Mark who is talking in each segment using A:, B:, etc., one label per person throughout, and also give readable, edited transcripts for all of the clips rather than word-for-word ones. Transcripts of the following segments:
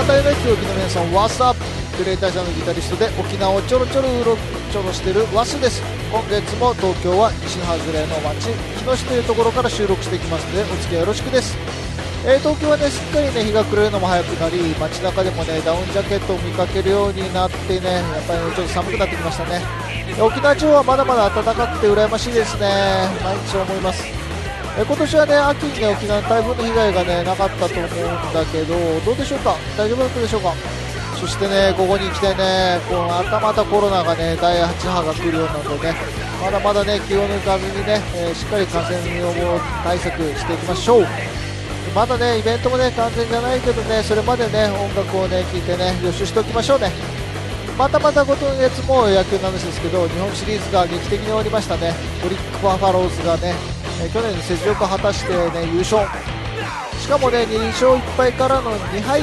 A: たよね記憶の皆さん、ワースアップクリエイター社のギタリストで沖縄をちょろちょろうろちょろしているワスです。今月も東京は西外れの町日野市というところから収録していきますのでお付き合いよろしくです。東京はねすっかりね日が暮れるのも早くなり、街中でもねダウンジャケットを見かけるようになってね、やっぱり、ね、ちょっと寒くなってきましたね。沖縄地方はまだまだ暖かくて羨ましいですね。毎日思います。今年はね秋にね沖縄の台風の被害がねなかったと思うんだけど、どうでしょうか、大丈夫だったでしょうか。そしてねここに来てねまたコロナがね第8波が来るようなのでね、まだまだね気を抜かずにね、しっかり感染予防対策していきましょう。まだねイベントもね完全じゃないけどね、それまでね音楽をね聴いてね予習しておきましょうね。また今月も野球の話ですけど、日本シリーズが劇的に終わりましたね。オリックバファローズがね去年の雪辱を果たしてね優勝、しかもね2勝1敗からの2敗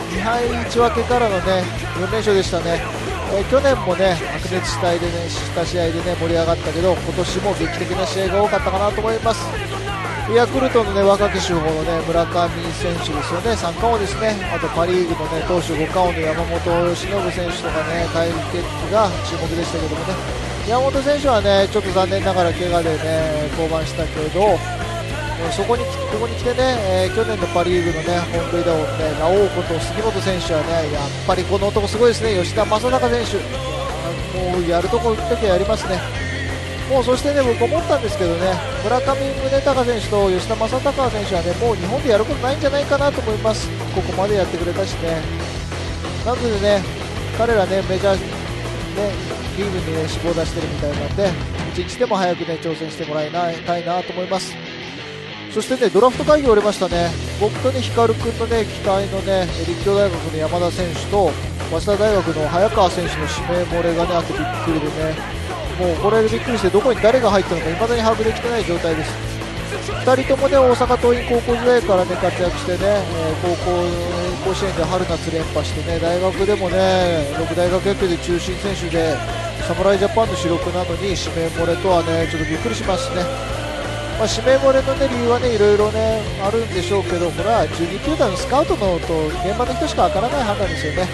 A: 1分けからのね4連勝でしたね。去年もね白熱した試合でね盛り上がったけど、今年も劇的な試合が多かったかなと思います。ヤクルトの、ね、若き主砲の、ね、村上選手ですよね、三冠王ですね。あとパ・リーグの、ね、投手5冠王の山本由伸選手とかね対決が注目でしたけどもね、山本選手はねちょっと残念ながら怪我でね降板したけど、ここに来てね、去年のパ・リーグの、ね、本塁打王の、ね、ラオウこと杉本選手はねやっぱりこの男すごいですね。吉田正尚選手、もうやるとこ打っときゃやりますね。もうそしてね僕思ったんですけどね、村上宗隆選手と吉田正尚選手はねもう日本でやることないんじゃないかなと思います。ここまでやってくれたしね。なのでね彼らねメジャーねリーグにね志望出してるみたいなんで、一日でも早くね挑戦してもらいたいなと思います。そしてねドラフト会議終わりましたね。僕とね光君のね期待のね立教大学の山田選手と早稲田大学の早川選手の指名漏れがねあってびっくりでね、もうこれでびっくりしてどこに誰が入ったのか未だに把握できてない状態です。2人ともね大阪桐蔭高校時代からね活躍してね、甲子園で春夏連覇してね、大学でもね6大学野球で中心選手で侍ジャパンの主力なのに指名漏れとはねちょっとびっくりしますね。指名漏れの、ね、理由はねいろいろねあるんでしょうけど、これは12球団のスカウトのと現場の人しかわからない判断ですよね。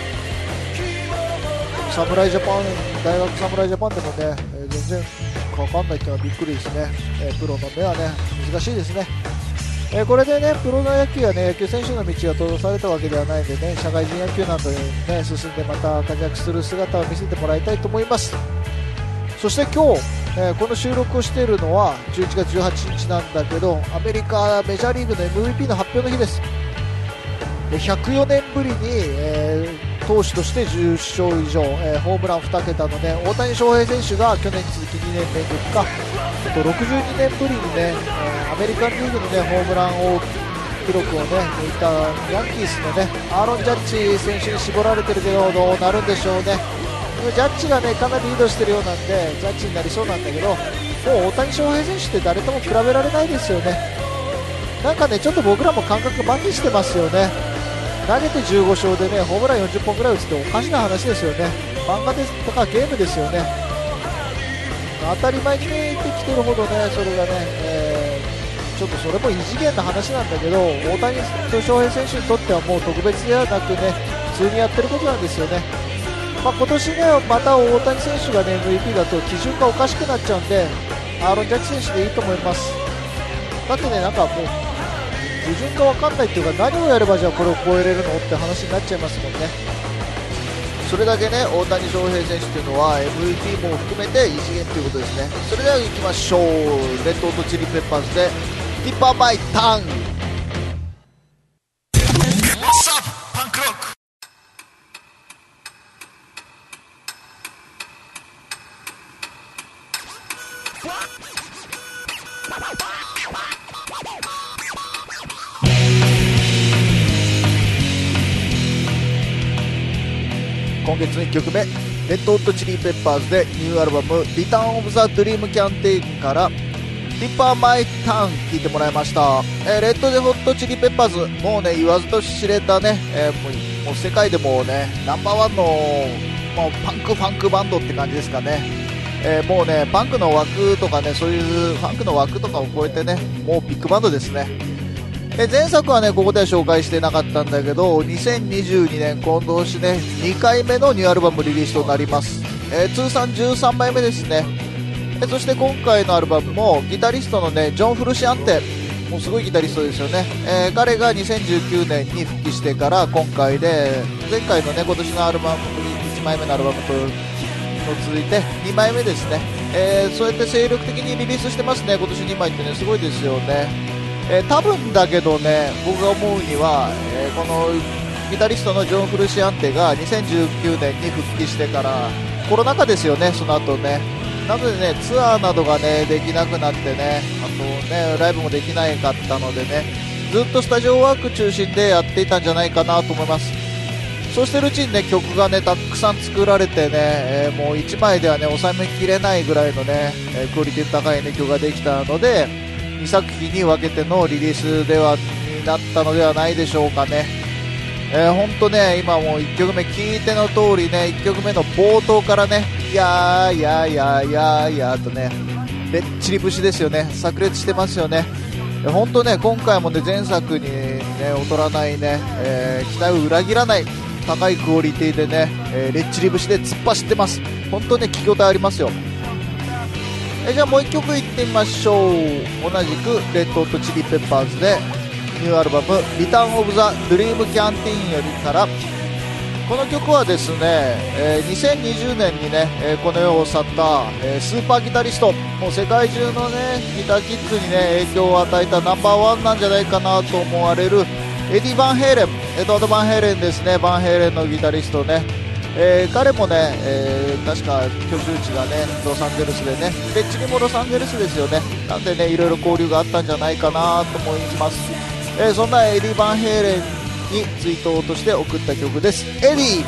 A: 侍ジャパン、大学侍ジャパンでもね、全然かかんないっていうのはびっくりですね。プロの目はね難しいですね。これでねプロの野球やね野球選手の道が閉ざされたわけではないのでね、社会人野球などにね進んでまた活躍する姿を見せてもらいたいと思います。そして今日、この収録をしているのは11月18日なんだけど、アメリカメジャーリーグの MVP の発表の日です。104年ぶりに、投手として10勝以上、ホームラン2桁の、ね、大谷翔平選手が去年に続き2年連続か、あと62年ぶりに、ねアメリカンリーグの、ね、ホームラン王記録を、ね、抜いたヤンキースの、ね、アーロン・ジャッジ選手に絞られてるけどどうなるんでしょうね。ジャッジが、ね、かなりリードしてるようなんでジャッジになりそうなんだけど、もう大谷翔平選手って誰とも比べられないですよね。なんかねちょっと僕らも感覚麻痺してますよね。投げて15勝でねホームラン40本ぐらい打つっておかしな話ですよね。漫画ですとかゲームですよね。当たり前に見えてきてるほどねそれがね、ちょっとそれも異次元な話なんだけど、大谷翔平選手にとってはもう特別ではなくね普通にやってることなんですよね。今年ねまた大谷選手がね MVP だと基準がおかしくなっちゃうんで、アーロン・ジャッジ選手でいいと思います。だってねなんかもう基準が分かんないっていうか、何をやればじゃあこれを超えれるのって話になっちゃいますもんね。それだけね大谷翔平選手というのは MVP も含めて異次元ということですね。それでは行きましょう。レッドホットチリペッパーズでディッパーマイタン。今月の1曲目、レッドホットチリペッパーズでニューアルバムリターンオブザドリームキャンテーンからディッパーマイターン聴いてもらいました。レッドホットチリペッパーズ、もうね言わずと知れたね、もう世界でもねナンバーワンのもうパンクファンクバンドって感じですかね。もうねパンクの枠とかねそういうファンクの枠とかを超えてねもうビッグバンドですね。 前作はねここでは紹介してなかったんだけど、2022年今年ね2回目のニューアルバムリリースとなります。通算13枚目ですね。そして今回のアルバムもギタリストのねジョン・フルシアンテ、もうすごいギタリストですよね。彼が2019年に復帰してから今回で、前回のね今年のアルバム1枚目のアルバムと続いて2枚目ですね。そうやって精力的にリリースしてますね。今年2枚ってねすごいですよね。多分だけどね、僕が思うには、このギタリストのジョン・フルシアンテが2019年に復帰してからコロナ禍ですよね、その後ね。なのでねツアーなどがねできなくなってね、あとねライブもできなかったのでね、ずっとスタジオワーク中心でやっていたんじゃないかなと思います。そうしてるうちにね曲がねたくさん作られてね、もう1枚ではね収めきれないぐらいのね、クオリティ高い、ね、曲ができたので、2作品に分けてのリリースではになったのではないでしょうかね。本当ね今もう1曲目聞いての通りね、1曲目の冒頭からねやーやーやーやーやーとねべっちり節ですよね。炸裂してますよね。本当ね今回もね前作にね劣らないね、期待を裏切らない高いクオリティでね、レッチリ節で突っ走ってます。本当ね聞き応えありますよ。じゃあもう1曲いってみましょう。同じくレッドホットチリペッパーズでニューアルバムリターンオブザドリームキャンティーンよりから、この曲はですね、2020年にね、この世を去った、スーパーギタリスト、もう世界中のねギターキッズにね影響を与えたナンバーワンなんじゃないかなと思われるエディ・バンヘイレン、エドワード・バンヘイレンですね。バンヘイレンのギタリストね、彼もね、確か居住地がねロサンゼルスでね、レッチリもロサンゼルスですよね。なんでねいろいろ交流があったんじゃないかなと思います。そんなエディ・バンヘイレンに追悼として送った曲です。エディ。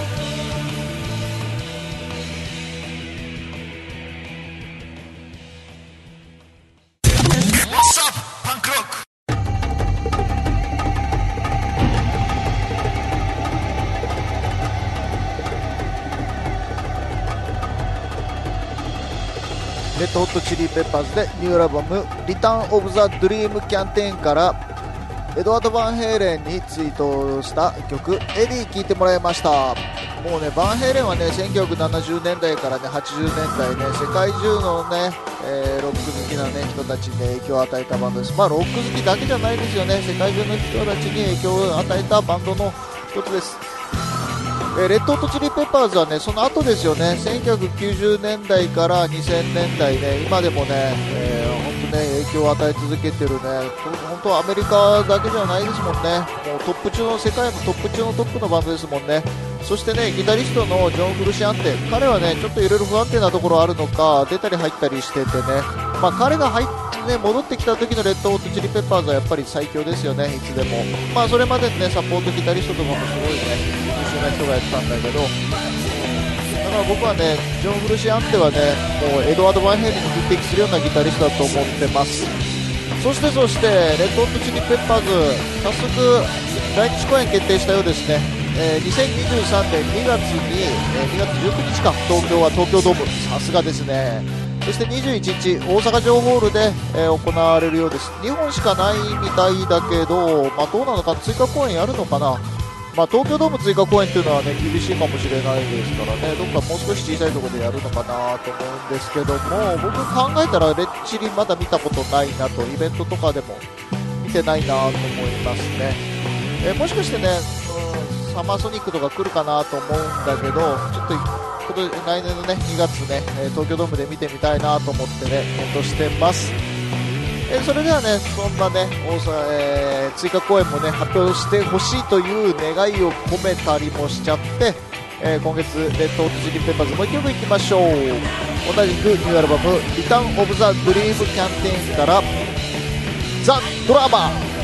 A: レッドホットチリペッパーズでニューアルバムリターンオブザドリームキャンテーンからエドワード・バンヘイレンに追悼した曲エディ聴いてもらいました。もうねバンヘイレンはね1970年代からね80年代ね世界中のね、ロック好きな、ね、人たちに、ね、影響を与えたバンドです。まあロック好きだけじゃないですよね。世界中の人たちに影響を与えたバンドの一つです。レッドホットチリペッパーズはねその後ですよね。1990年代から2000年代ね、今でもね、本当ね影響を与え続けてるね、本当アメリカだけじゃないですもんね。もうトップ中の世界のトップ中のトップのバンドですもんね。そしてねギタリストのジョン・フルシアンテ、彼はねちょっといろいろ不安定なところあるのか出たり入ったりしててね、まあ、彼が戻ってきた時のレッドホットチリペッパーズはやっぱり最強ですよね、いつでも。まあそれまでねサポートギタリストとかもすごいね優秀な人がやってたんだけど、だから僕はねジョン・フルシアンテはねもうエドワード・バンヘイレンに匹敵するようなギタリストだと思ってます。そしてレッドホットチリペッパーズ早速来日公演決定したようですね。2023年2月に、2月19日か東京は東京ドーム、さすがですね。そして21日大阪城ホールで、行われるようです。2本しかないみたいだけど、まあ、どうなのか追加公演やるのかな。まあ、東京ドーム追加公演っていうのはね厳しいかもしれないですからね、どっかもう少し小さいところでやるのかなと思うんですけども、僕考えたらレッチリまだ見たことないなと、イベントとかでも見てないなと思いますね。もしかしてね、サマーソニックとか来るかなと思うんだけど、ちょっと来年のね2月ね東京ドームで見てみたいなと思ってね検討してます。それではねそんなね追加公演もね発表してほしいという願いを込めたりもしちゃって、今月レッドホットチリペッパーズもう1曲いきましょう。同じくニューアルバムリターンオブザドリームキャンテーンからザ・ドラマー。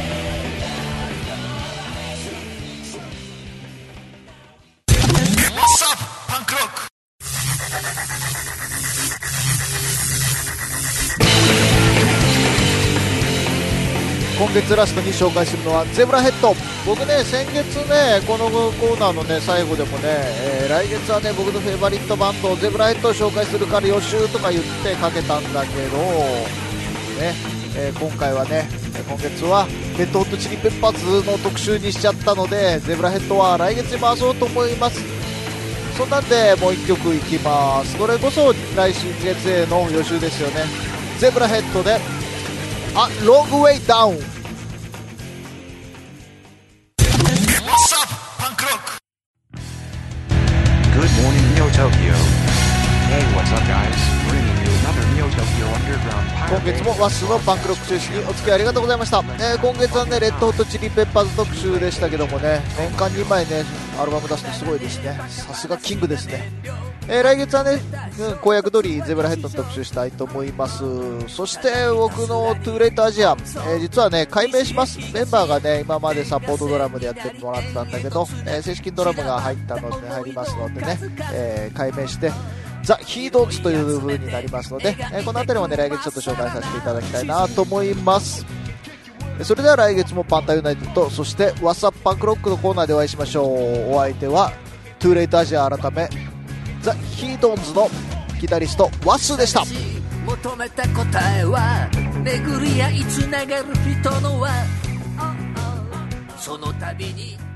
A: 今月ラストに紹介するのはゼブラヘッド。僕ね先月ねこのコーナーのね最後でもね、来月はね僕のフェイバリットバンドゼブラヘッドを紹介するから予習とか言ってかけたんだけどね、今回はね今月はレッドホットチリペッパーズの特集にしちゃったので、ゼブラヘッドは来月に回そうと思います。そんなんでもう1曲いきます。これこそ来月への予習ですよね。ゼブラヘッドでA Long Way Down。
B: Good morning, Neo Tokyo. Hey, what's up, guys? Bringing you another Neo Tokyo Underground
A: 今月もワッスのパンクロック中心にお付き合いありがとうございました。今月はねレッドホットチリペッパーズ特集でしたけどもね、年間2枚ねアルバム出すのすごいですね。さすがキングですね。来月はね、公約通りゼブラヘッドの特集したいと思います。そして僕のトゥーレイトアジア、実はね改名します。メンバーがね今までサポートドラムでやってもらったんだけど、正式にドラムが入ったので入りますのでね、改名してザ・ヒードーズという風になりますので、この辺りもね来月ちょっと紹介させていただきたいなと思います。それでは来月もパンタユナイテッド、そしてワッサップパンクロックのコーナーでお会いしましょう。お相手はトゥーレイトアジア改めザ・ヒードーンズのギタリストワッスでした。
C: 求めた答えは巡り合いつながる人の輪、その度に